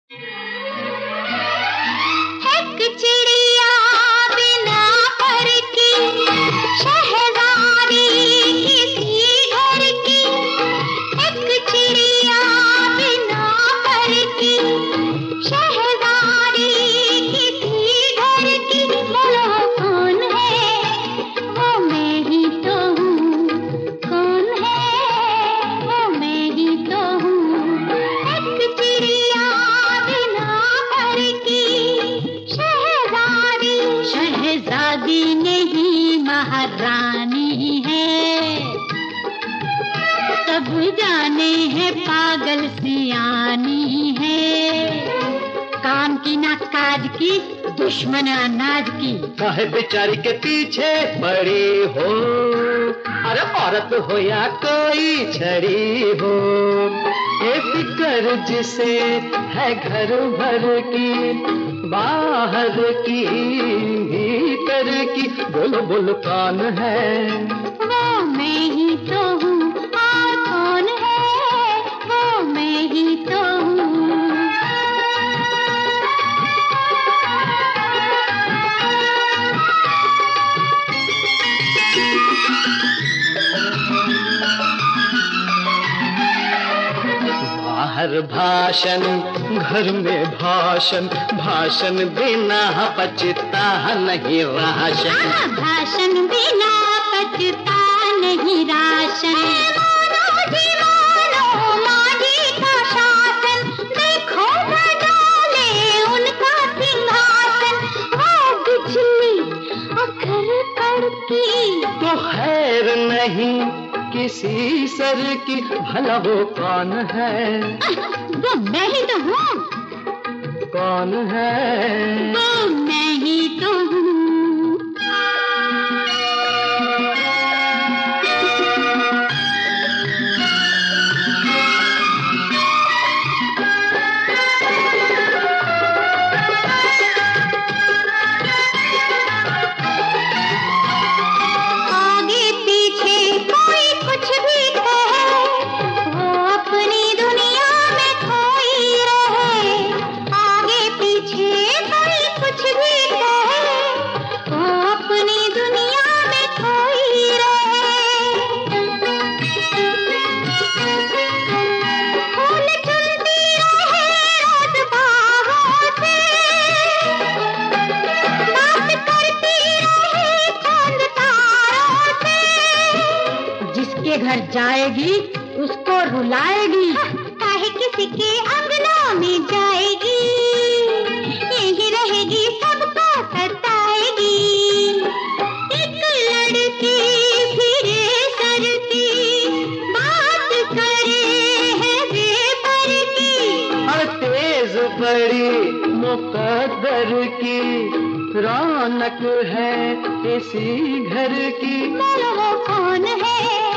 एक चिड़िया बिना पर की, शहजादी किसी घर की। एक चिड़िया बिना पर की, शहजादी किसी घर की। बोलो कौन है, वो मैं ही तो हूँ। कौन है, वो मैं ही तो हूँ। एक चिड़िया बिना पर की, शहजादी। शहजादी नहीं महारानी है, सब जाने हैं पागल सियानी है। काम की ना काज की, दुश्मन अनाज की। काहे बेचारी के पीछे पड़ी हो, अरे औरत हो या कोई छड़ी हो। ये फिक्र जिसे है घर भर की, बाहर की भीतर की। बोलो बोलो कौन है, वो मैं ही तो हूँ। और कौन है, वो मैं ही तो हूँ। बाहर भाषण, घर में भाषण। भाषण बिना पचता नहीं राशन। भाषण बिना पचता नहीं राशन। मानो जी मानो माजी का शासन, देखो न डाले उनका सिंहासन। वो बिजली अगर कड़की, तो खैर नहीं किसी सर की। भला वो कौन है, वो मैं ही तो हूँ। कौन है, वो मैं ही तो हूँ। आगे पीछे कोई कुछ भी कहे, वो अपनी दुनिया में खोई रहे। आगे पीछे कोई कुछ भी कहे, वो अपनी दुनिया में खोई रहे। फूल चुनती रहे रोज बाहों से, बात करती रहे चांद तारों से। जिसके घर जाएगी उसको रुलाएगी, काहे किसी के अंगना में जाएगी। यही रहेगी सबको सताएगी। एक लड़की फिरे सर की, बात करे है बेपर की। और तेज बड़ी मुकद्दर की। रौनक है इसी घर की। बोलो वो कौन है,